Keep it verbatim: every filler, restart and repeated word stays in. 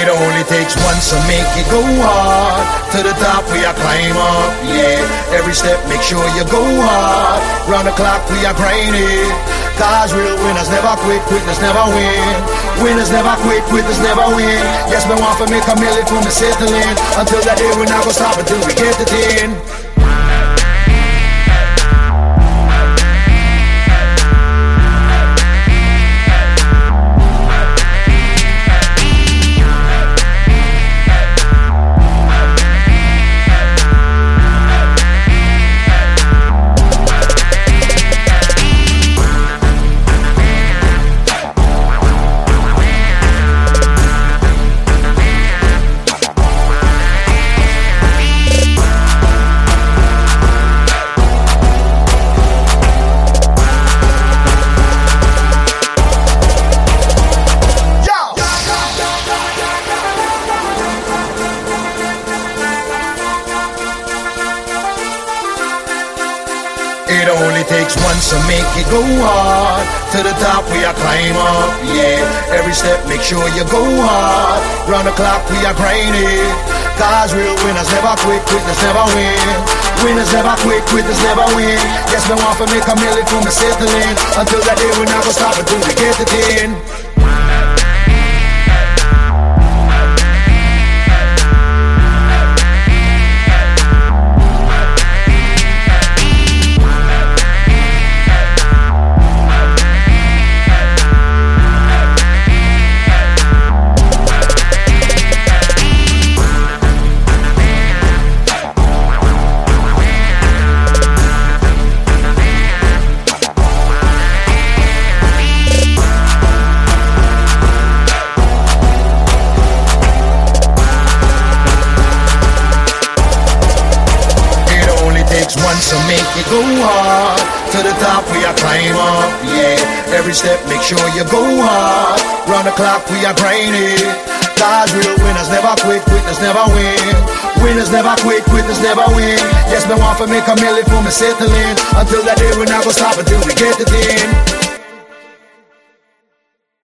It only takes one to make it go hard. To the top we are climb up, yeah. Every step make sure you go hard. Round the clock we are grinding. Cause real winners never quit, quitters never win. Winners never quit, quitters never win. Yes, me want to make a million for me settling. Until that day we not gonna stop until we get it in. It only takes one to make it go hard. To the top we are climb up, yeah. Every step make sure you go hard. Round the clock we are grinding. Cause real winners never quit, quitters never win. Winners never quit, quitters never win. Yes, me want to make a million for me settling. Until that day we not gonna stop until we get it in. One to make it go hard. To the top we are climb up, yeah. Every step make sure you go hard. Round the clock we are grinding. Cause real winners never quit, quitters never win. Winners never quit, quitters never win. Yes, me want to make a million for me settling. Until that day we not gonna stop until we get it in.